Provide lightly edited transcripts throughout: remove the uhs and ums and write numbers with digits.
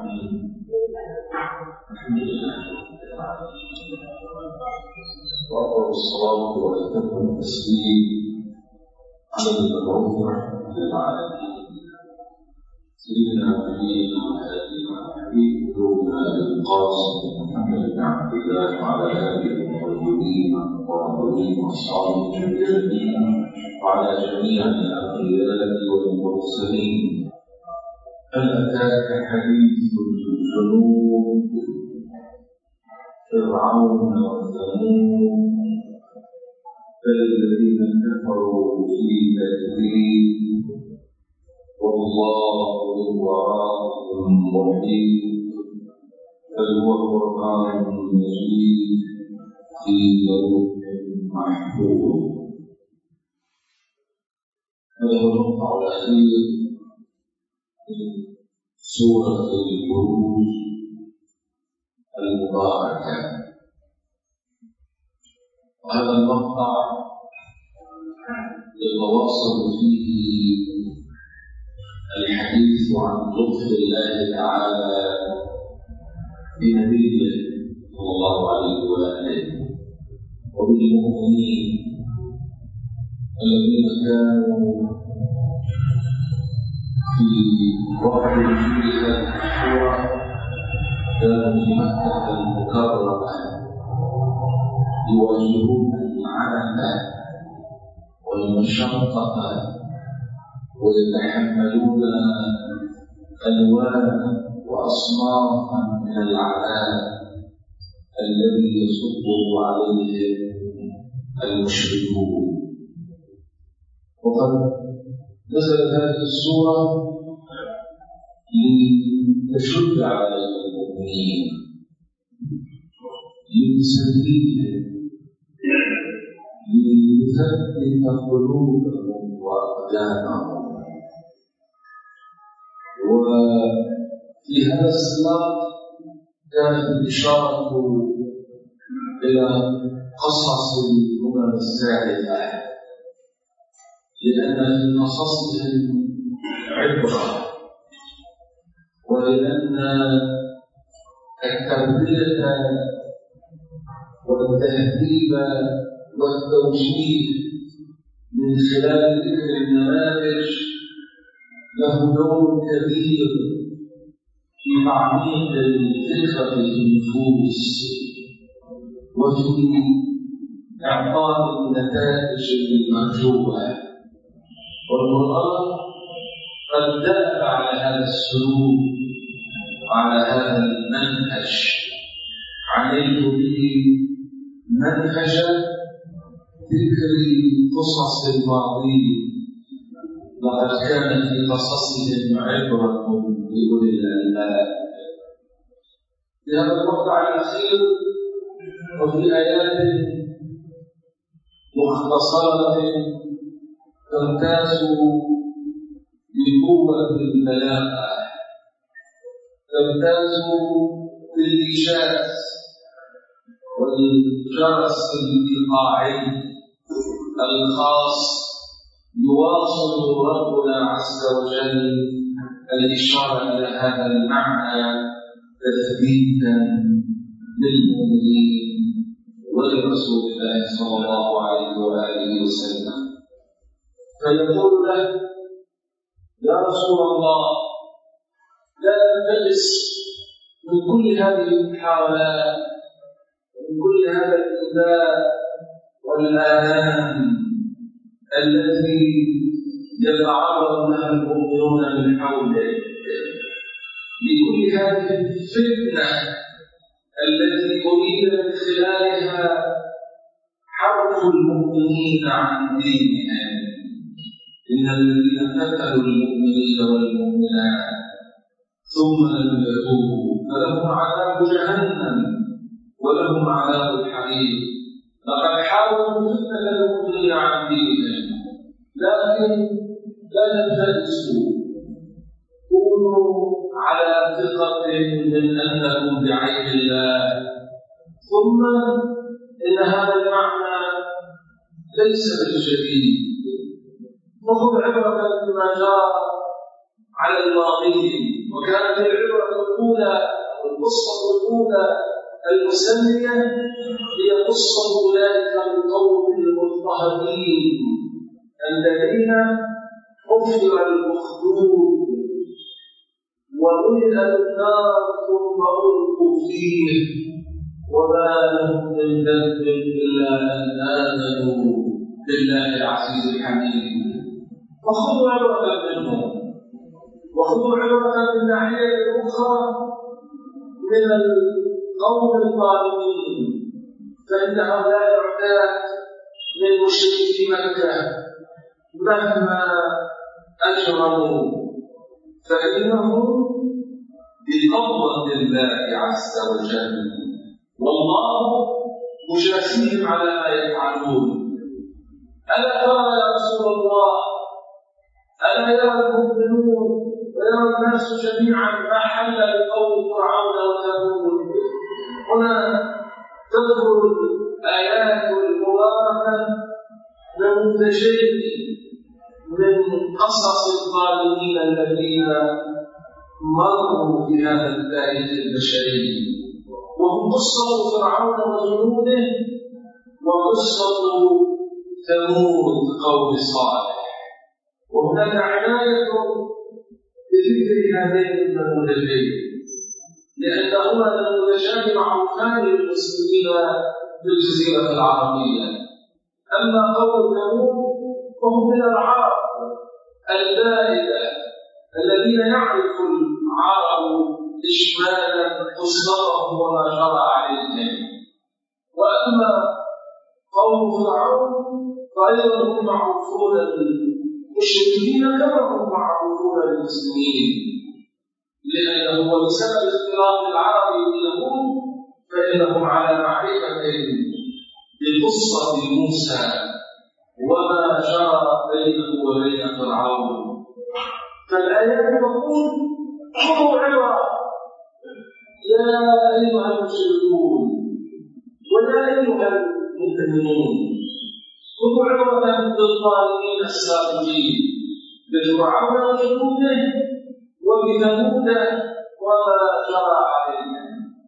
الحمد لله وأفضل الصلاة وأتم التسليم على المبعوث رحمة للعالمين سيدنا ونبينا وهادينا وحبيب قلوبنا القاسم محمد بن عبد الله وعلى آله المطهرين الطاهرين وأصحابه الجميل وعلى جميع الأنبياء والمرسلين. هل أتاك حديث الجنود فرعون وثمود بل الذين كفروا في تكذيب والله من ورائهم محيط بل هو قرآن مجيد في لوح محفوظ. هذا هو المقطع الأخير من سورة البروج المباركة، وهذا المقطع يتواصل فيه الحديث عن لطف الله تعالى بنبيه صلى الله عليه وآله وبالمؤمنين الذين كانوا في وقت نزول هذه السورة كانوا في مكة المكرمة يواجهون العنة والمشقة ويتحملون ألوانا وأصنافا من العذاب الذي يصبه عليهم المشركون. وقد نزلت هذه السورة لتشد على المؤمنين لتسليهم لتثبت قلوبهم وأقدامهم. وفي هذا السياق كانت الإشارة إلى قصص الأمم السابقة، لأن في قصصهم عبرة، ولأن التربية والتهذيب والتوجيه من خلال ذكر النماذج له دور كبير في تعميق الفكرة في النفوس وفي إعطاء النتائج المرجوة. والقرآن قد دل على هذا السلوك وعلى هذا المنهج، عليه به منهج ذكر قصص الماضين، لقد كان في قصصهم عبرة لأولي الألباب. في هذا المقطع الأخير وفي آيات مختصرة تمتاز بقوة البلاغة، تمتاز بالإيجاز والجرس الإيقاعي الخاص، يواصل ربنا عز وجل الإشارة إلى هذا المعنى تثبيتا للمؤمنين ولرسول الله صلى الله عليه وآله وسلم. فيقول له: يا رسول الله، لا تنتقص من كل هذه المحاولات ومن كل هذا الإيذاء والآلام التي يتعرض لها المؤمنون من حولك، لكل هذه الفتنة التي أريد من خلالها حرف المؤمنين عن دينهم. إن الذين فتنوا المؤمنين والمؤمنات ثم لم يتوبوا فلهم عذاب جهنم ولهم عذاب الحريق. لقد حاولوا فتنة المؤمنين عن دينهم، لكن لا تنتكسوا، كونوا على ثقة من أنكم بعين الله. ثم إن هذا المعنى ليس بالجديد، فخذ عبرة بما جرى على الماضين، وكانت العبرة الأولى الأولى والقصة الأولى المسمية هي قصة أولئك القوم المضطهدين الذين حفر الأخدود وملئ النار ثم ألقوا فيه وما لهم من ذنب إلا أن آمنوا بالله العزيز الحميد. فخذوا عبرة منهم، وخذوا عبرة من ناحية أخرى من القوم الظالمين، فإن هؤلاء العتاة من مشركي مكة مهما أجرموا فإنهم بقبضة الله عز وجل والله مجازيهم على ما يفعلون. ألا ترى يا رسول الله، ألا يرى المؤمنون ويرى الناس جميعا ما حل لقوم فرعون وثمود؟ هنا تذكر الآيات المباركة نموذجين من قصص الظالمين الذين مروا في هذا التاريخ البشري، وهم قصة فرعون وجنوده وقصة ثمود قوم صالح. وهناك عناية بذكر هذين النموذجين لأنهما نموذجان معروفان للمسلمين في الجزيرة العربية. أما قوم ثمود فهم من العرب البائدة الذين يعرف العرب إجمالا قصتهم وما جرى عليهم. وأما قوم فرعون فأيضا هم معروفون للمشركين كما هم معروفون للمسلمين، لأنه بسبب اختلاط العرب باليهود فإنهم على معرفة بقصة موسى وما جرى بينه وبين فرعون. فالآيات تقول خذوا عبرة يا أيها المشركون ويا أيها المؤمنون، خذوا عبرة بالظالمين السابقين بفرعون وجنوده وبثمود وما جرى عليهم.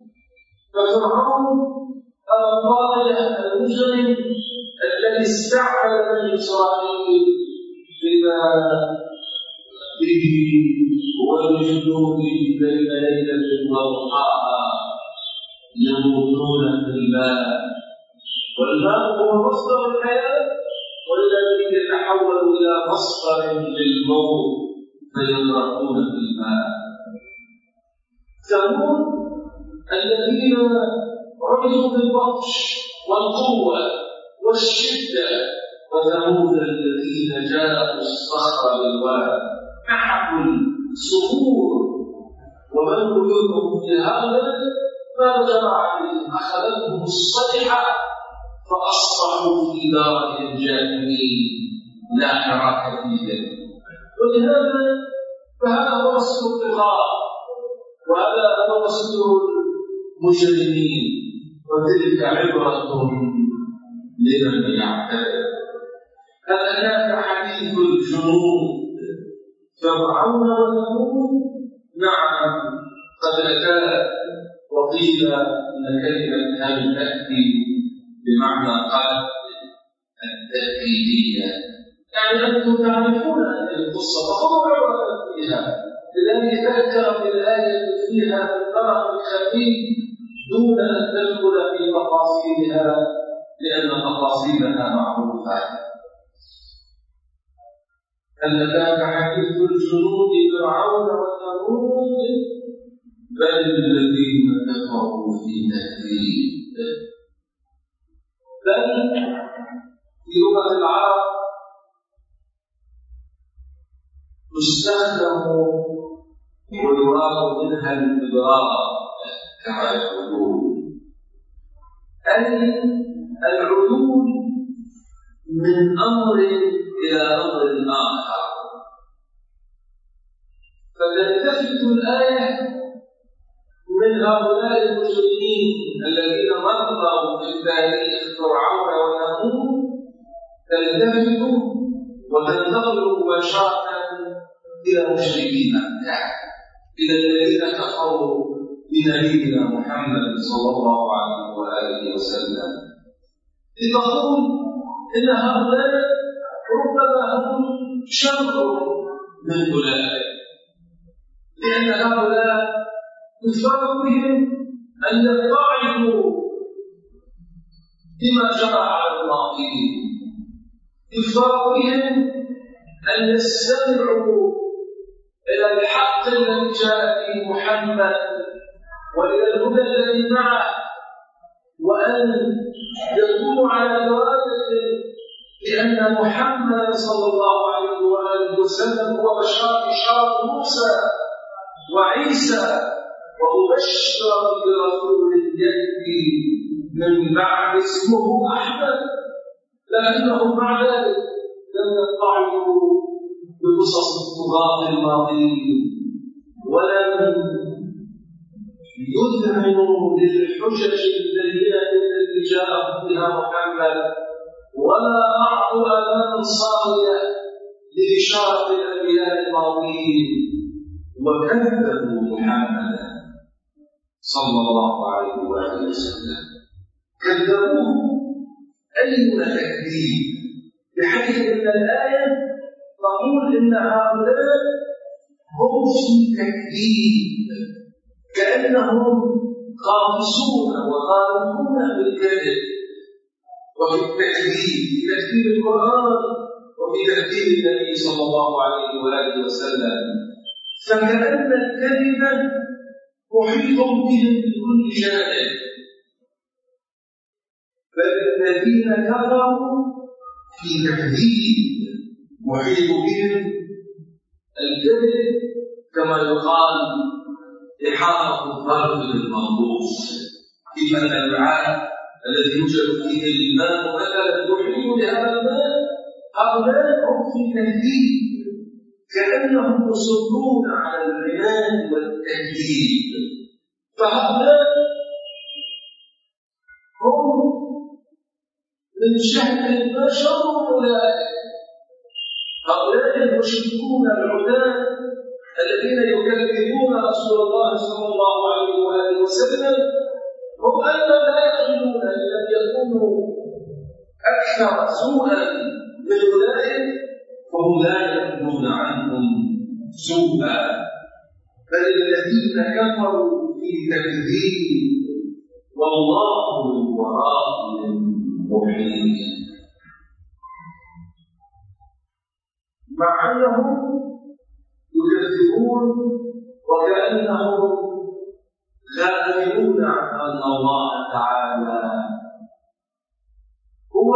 ففرعون الطاغية المجرم الذي استعمل بني إسرائيل بما به والجنود بين ليلة وضحاها يموتون في الماء، والماء هو مصدر الحياة والذي يتحول إلى مصدر للموت فيغرقون في الماء. ثمود الذين عرفوا بالبطش والقوة والشدة، وثمود الذين جاءوا الصخر بالواد نحقوا الصخور وبنوا بيوتهم في هذا ما جرى عليهم، أخذتهم الصيحة فأصبحوا في دارهم جاثمين لا حراك فيهم. ولهذا فهذا هو وصف الطغاة وهذا هو وصف المجرمين، وتلك عبرة لمن يعتبر. هذا كان حديث الجنود فرعون وثمود. نعم قد أتى وقيل أن كلمة هل تأتي بمعنى قلب التأكيدية، يعني أنتم تعرفون هذه القصة فخذوا عبرة فيها. لذلك ذكر في الآية فيها الطرف الخفيف دون أن تدخل في تفاصيلها لأن تفاصيلها معروفة. هل أتاك حديث الجنود فرعون وثمود بل الذين كفروا في تكذيب. بل في لغة العرب تستخدم ويراد منها الإبراء كما يقولون، أي العدول من أمر إلى أمر آخر. فتلتفت الآية من هؤلاء المجرمين الذين مروا في التاريخ فرعون وثمود، تلتفت وتنتقل مباشرة إلى مشركي مكة، إلى الذين كفروا بنبينا محمد صلى الله عليه وآله وسلم، لتقول إن هؤلاء ربما هم شر من أولئك، لأن هؤلاء يفترض بهم أن يتعظوا بما جرى على الماضين، يفترض بهم أن يستمعوا إلى الحق الذي جاء به محمد وإلى الهدى الذي معه، وأن يكونوا على دراية بأن محمد صلى الله عليه وآله وسلم هو بشار موسى وعيسى، ومبشرا برسول يأتي من بعد اسمه أحمد، لكنهم مع ذلك لم يطلعوا بقصص الطغاة الماضين، ولم يذعنوا للحجج البينة التي جاء بها محمد، ولا أعطوا آذانا صاغية لإشارة الأنبياء الماضيين، وكذبوا محمدا صلى الله عليه وآله وسلم، كذبوه أي تكذيب، بحيث أن الآية تقول إن هؤلاء هم في تكذيب، كأنهم غامسون وغارقون في الكذب وفي التكذيب، في تكذيب القرآن وفي تكذيب النبي صلى الله عليه وآله وسلم، فكأن الكذب محيط بهم من كل جانب، بل الذين كفروا في تكذيب محيط بهم الكذب، كما يقال إحاطة الضرب بالمنظوف، في أن الوعاء الذي يوجد فيه الماء مثلا يحيط بهذا الماء، هؤلاء هم في تكذيب، كأنهم يصرون على العناد والتكذيب، فهؤلاء هم من جهة ما شر أولئك، هؤلاء المشركون العتاة الذين يكذبون رسول الله صلى الله عليه وآله وسلم، هم أيضا لا يخجلون إن لم يكونوا أكثر سوءا من أولئك، فهم لا يخجلون عنهم سوءا، بل الذين كفروا في تكذيب والله من ورائهم محيط، مع أنهم يكذبون وكأنهم غافلون عن أن الله تعالى هو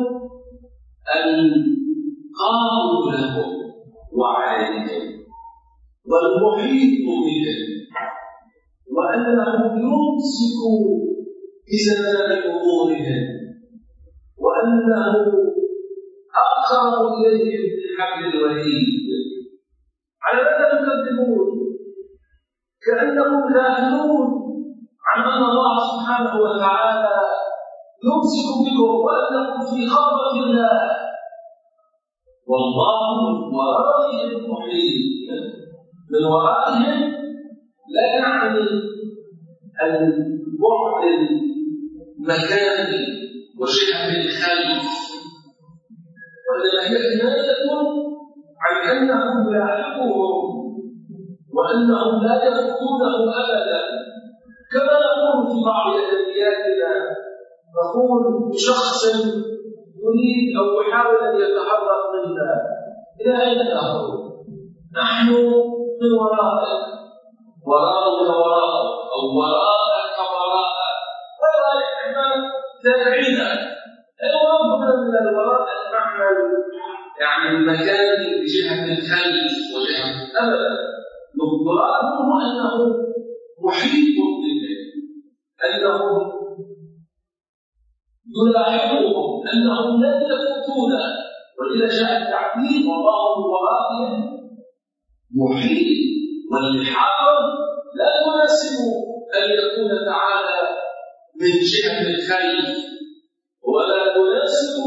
القادر لهم وعليهم والمحيط بهم، وأنه يمسك بزمان أمورهم، وأنه أقرب إليهم من حبل الوريد. على ماذا يكذبون؟ كأنهم غافلون عن أن الله سبحانه وتعالى يمسك بكم وأنكم في خطر الله، والله من ورائهم محيط. من ورائهم لا يعني البعد المكاني وجهة الخلف، وإنما هي كناية عن أنهم لاحقوهم وأنهم لا يفقدونه أبدا، كما نقول في بعض أدبياتنا، نقول شخص يريد أو يحاول أن يتحرك منا، إلى أين نذهب؟ نحن من وراءه، وراءك وراءه، أو وراءك وراءه، ولا إحنا تابعينا، المراد من الوراء المعنى يعني المكان بجهة الخلف وجهة أبدا، مراده أنه محيط به، أنه يلاحقهم، أنهم لن يفوتون، وإذا جاء التعبير والله من ورائهم محيط، والحاضر لا يناسب أن يكون تعالى من جهة الخلف، ولا يناسب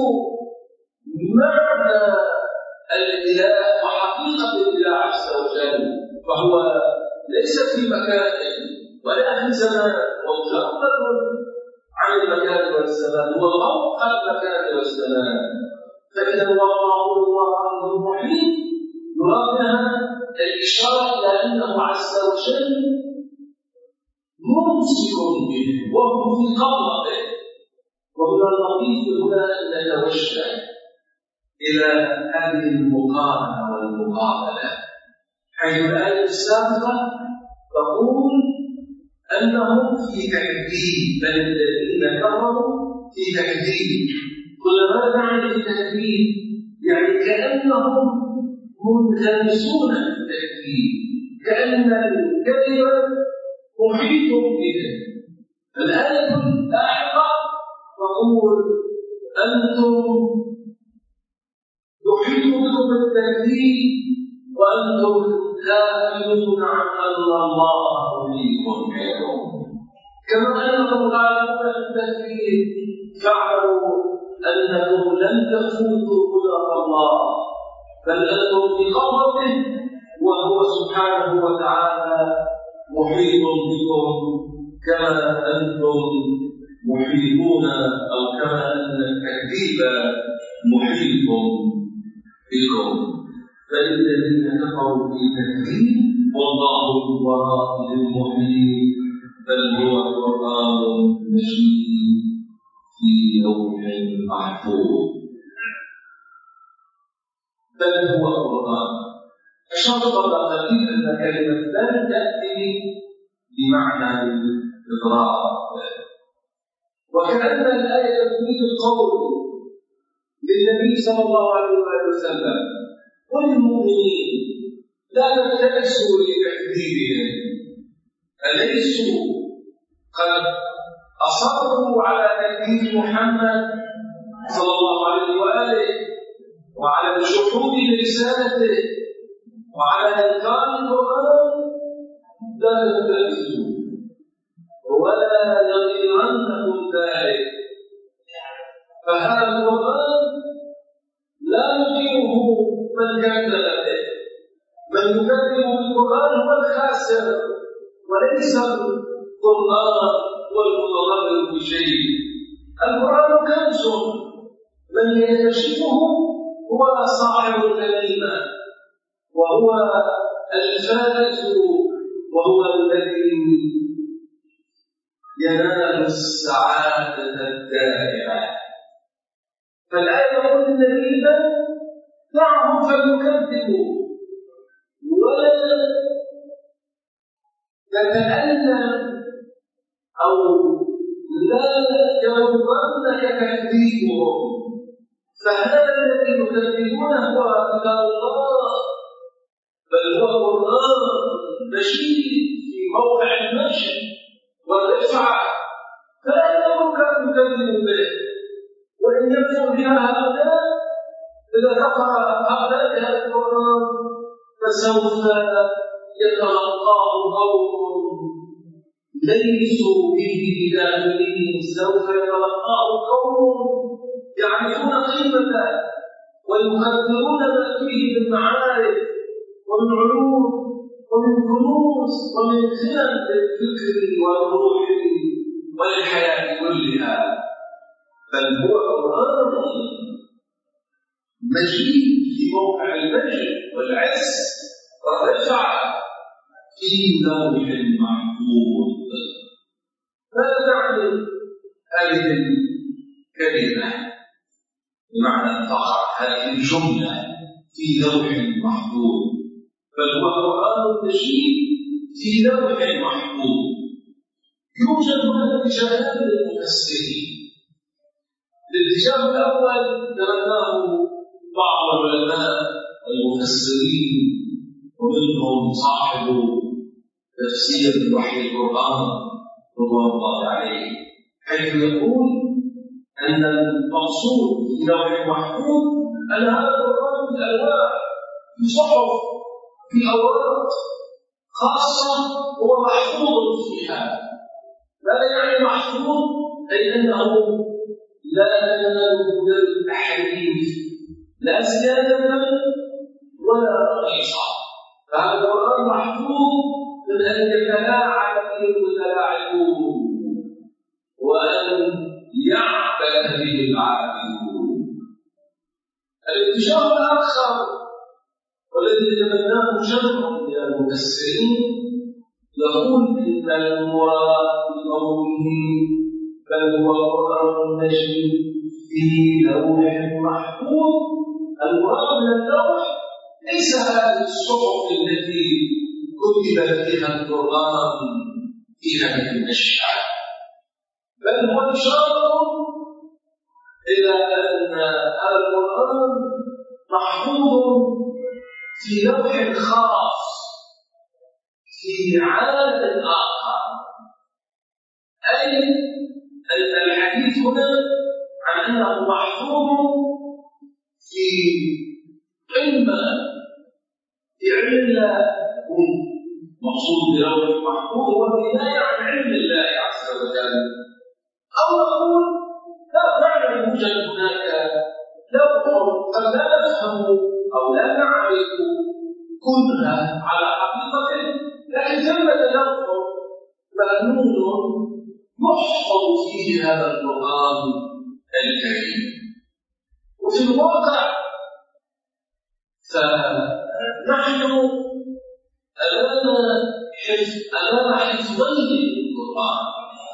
معنى الإله وحقيقة الإله عز وجل، فهو ليس في مكانه، ولا في زمان مجرد عن المكان والزمان، هو فوق المكان والزمان. فإذا والله هو المحيط يراد بها الإشارة إلى أنه عز وجل ممسك به وهو في قبضته. وهنا اللطيف هنا أن نتوجه إلى هذه المقارنة والمقابلة، حيث الآية السابقة تقول أنهم في تكذيب، بل الذين كفروا في تكذيب. كل ما نعني في تكذيب يعني كأنهم منغمسون في التكذيب، كأن الكذب محيط بهم. الآية اللاحقة تقول أنتم يحيط بكم التكذيب وأنتم غافلون عن أن الله محيط بكم. كما أنهم غافلون في التكذيب فاعلموا أنكم لن تفوتوا قدرة الله، بل أنتم في قبضته وهو سبحانه وتعالى محيط بكم كما أنتم محيطون، أو كما أن التكذيب محيط بكم. فالذين كفروا في تكذيب والله الوراء المحيط، بل هو قرآن مجيد في لوح محفوظ. بل هو قرآن. أشار قبل قليل أن كلمة بل تأتي بمعنى الإضراب، وكأن الآية تفيد القول للنبي صلى الله عليه وسلم والمؤمنين لا تلتبسوا لتكذيبهم، أليسوا قد أصروا على تكذيب محمد صلى الله عليه وآله وعلى الجحود لرسالته وعلى إنكار القرآن؟ لا تلتبسوا ولا يغرنكم ذلك، فهذا القرآن لا يقيمه من كذب به. من يكذب بالقرآن هو الخاسر، وليس القرآن والمتضرر بشيء. القرآن كنز، من يكتشفه هو صاحب الغنيمة وهو الفائز وهو الذي ينال السعادة الدائمة. فالآية تقول للنبي دعهم فليكذبوا ولا تتألم أو لا يغرنك تكذيبهم، فهذا الذي يكذبونه هو كتاب الله، بل هو قرآن مجيد في موقع المجد والرفعة، فلا يمكن أن يكذبوا به. وإن يكفر بها هؤلاء، إذا كفر هؤلاء بهذا القرآن فسوف يتلقاه قوم ليسوا به بداخلين، سوف يتلقاه قوم يعرفون قيمته ويقدرون ما فيه من معارف ومن علوم ومن كنوز ومن خلل للفكر والروح والحياة كلها. بل هو قرآن مجيد في موقع المجد والعز والرفعة في لوح محفوظ. ماذا تعني هذه الكلمة بمعنى تقع هذه الجملة في لوح محفوظ؟ بل هو قرآن مجيد في لوح محفوظ. يوجد هنا اتجاهات للمفسرين. الاتجاه الأول تبناه بعض العلماء المفسرين ومنهم صاحب تفسير وحي القرآن رضوان الله عليه، حيث يقول أن المقصود في لوح محفوظ أن هذا القرآن في الألواح، في صحف، في أوراق خاصة هو محفوظ فيها. ماذا يعني محفوظ؟ أي أنه لا يناله التحريف، لا زيادة ولا نقصا. فهذا القرآن محفوظ من أن يتلاعب به هذه العابدون. الانتشار الآخر والذي يتبناه جمع من المفسرين يقول إن المراد بقوله بل هو قرآن مجيد في لوح محفوظ، المراد من اللوح ليس هذه الصحف التي كتب فيها القرآن في هذه الأشياء، بل هو إشارة إلى أن هذا القرآن محفوظ في لوح خاص في عالم آخر. أي الحديث هنا عن أنه محفوظ في قمة في علم الله، مقصود بلوح محفوظ هو كناية عن علم الله عز وجل. أو نقول لا فعلا يوجد هناك لوح قد لا نفهم أو لا نعرف كنها على حقيقته، لكن ثمة لوح مأمون يحفظ فيه هذا القرآن الكريم. وفي الواقع فنحن أمام حفظين للقرآن.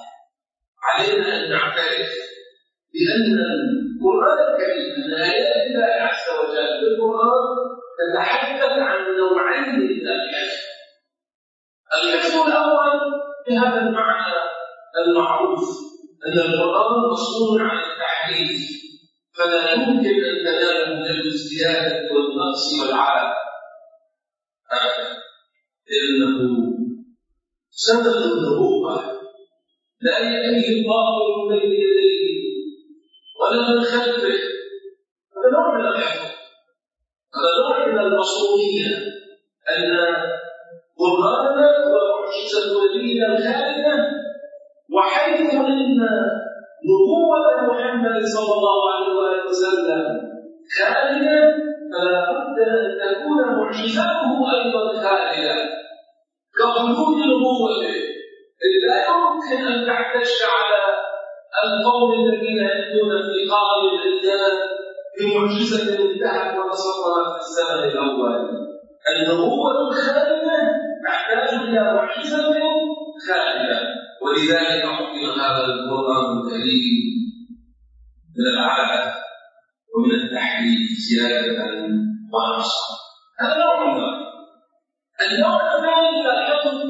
علينا أن نعترف بأن القرآن الكريم من آيات الله عز وجل في القرآن تتحدث عن نوعين من الحفظ. الحفظ الأول بهذا المعنى المعروف أن القرآن مصون عن التحريف، فلا يمكن أن تناله من الزيادة والنقص والعدم أبدا، لأنه سنة النبوة لا يأتيه الباطل من بين يديه ولا من خلفه. هذا نوع من الحفظ، هذا نوع من المصونية، أن قرآننا هو معجزة نبينا الخالدة، وحيث أن نبوة محمد صلى الله عليه وسلم خالدة فلا بد أن تكون معجزته أيضا خالدة كخلود نبوته. لا يمكن أن تعتش على القوم الذين يأتون في قابل الأديان بمعجزة انتهت وتصورت في الزمن الأول. النبوة الخالدة تحتاج إلى معجزة خالدة، ولذلك حكم هذا القرآن الكريم من العادة ومن التحريف زيادة ونقصا. هذا نوع من النوع الثاني من الحكم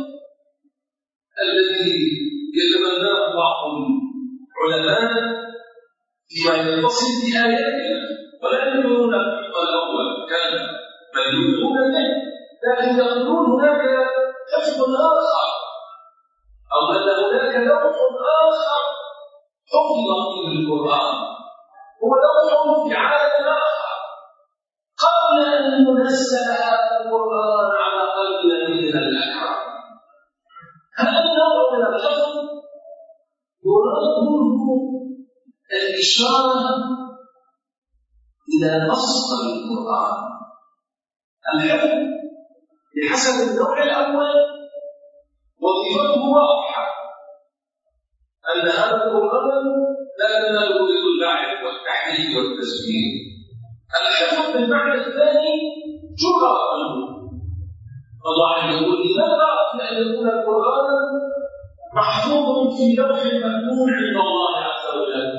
الذي يتبناه بعض العلماء فيما يتصل بآياتنا، ولا يؤمنون بالحكم الأول كان بل يؤمنون به، لكن يقولون هناك حفظ آخر أو أن هناك لوح آخر حفظ فيه القرآن، هو لوح في عالم آخر قبل أن ينزل هذا القرآن على قلب نبينا الأكرم. هذا النوع من الحفظ يراد منه الإشارة إلى أصل القرآن. الحفظ بحسب النوع الأول وظيفته واضحة، أن هذا القرآن لا تناله باللعب والتحريف والتزوير. الحفظ بالمعنى الثاني جرى منه. الله يقول لماذا أن يكون القرآن محفوظ في لوح مكتوب عند الله عز وجل؟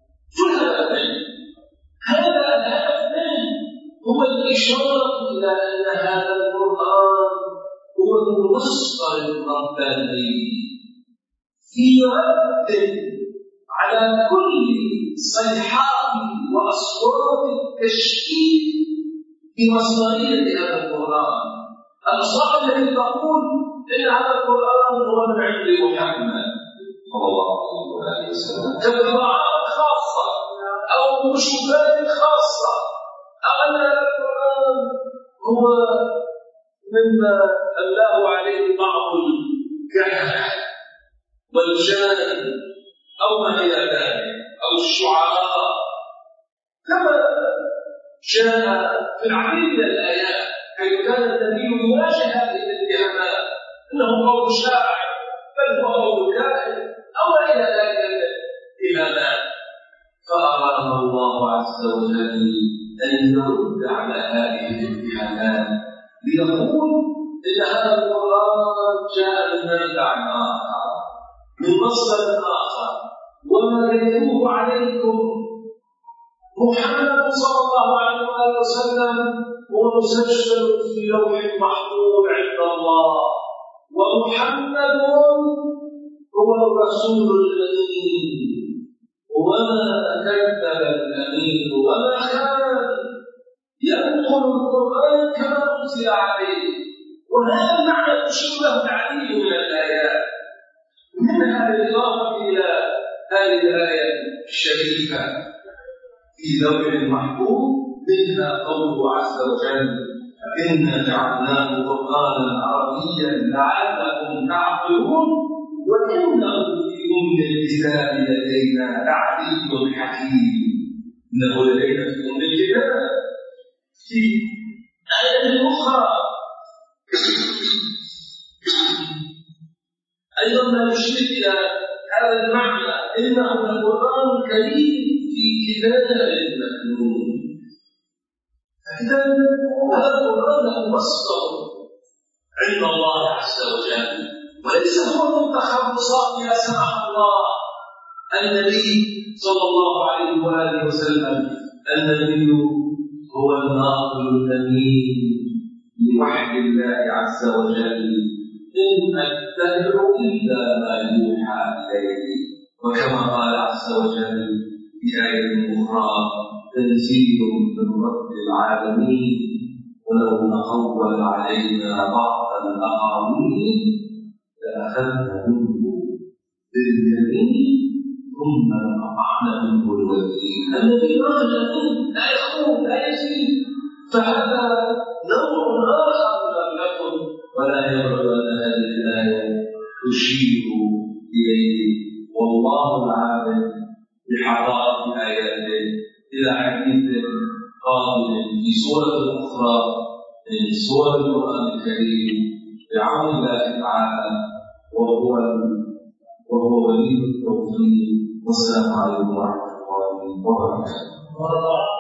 هذا الهدف هو الإشارة إلى أن هذا القرآن هو المصدر الرباني في رد على كل صيحات وأصوات التشكيك بمصدرية هذا القرآن. الأصوات التي تقول إن هذا القرآن هو من عند محمد صلى الله عليه وسلم كقراءات خاصة أو مشوفات خاصة، أو أن هذا القرآن هو مما أملاه عليه بعض الكهنة والجان أو ما إلى ذلك أو الشعراء، كما جاء في العديد من الآيات حيث كان النبي يواجه هذه الاتهامات أنه قول شاعر بل هو قول كاهن أو إلى ذلك الاتهامات. وجل أن يرد على هذه الاتهامات ليقول إن هذا القرآن جاء من منبع آخر من مصدر آخر، وما يتلوه عليكم محمد صلى الله عليه وآله وسلم هو مسجل في لوح محفوظ عند الله، ومحمد هو الرسول الأمين، وما كذب الأمين وما خان، ينقل القرآن كما أنزل عليه. وهذا المعنى يشير له العديد من الآيات، منها بالإضافة إلى هذه الآية الشريفة في لوح محفوظ، منها قوله عز وجل: إنا جعلناه قرآنا عربيا لعلكم تعقلون وإنه في أم الكتاب لدينا لعلي حكيم. إنه لدينا في أم الكتاب. في آية أخرى أيضا ما يشير إلى هذا المعنى: إنه القرآن الكريم في كتاب مكنون. فإذا هذا القرآن له مصدر عند الله عز وجل، وليس هو من تخصصات يا سمح الله النبي صلى الله عليه وآله وسلم. النبي هو الناقل الأمين لوحي الله عز وجل: إن أتبع إلا ما يوحى إليه. وكما قال عز وجل في آية أخرى: تنزيل من رب العالمين ولو تقول علينا بعض الأقاويل لأخذنا منه باليمين ثم لقطعنا منه الوتين. النبي رجل لا يخون لا يزيد، فهذا نوع آخر لم يكن، ولا يبعد أن هذه الآية تشير إليه. والله العالم بحقائق آياته إلى حديث قادم في سورة أخرى من سور القرآن الكريم بعون الله تعالى، وهو ولي التوفيق. والسلام عليكم ورحمة الله وبركاته.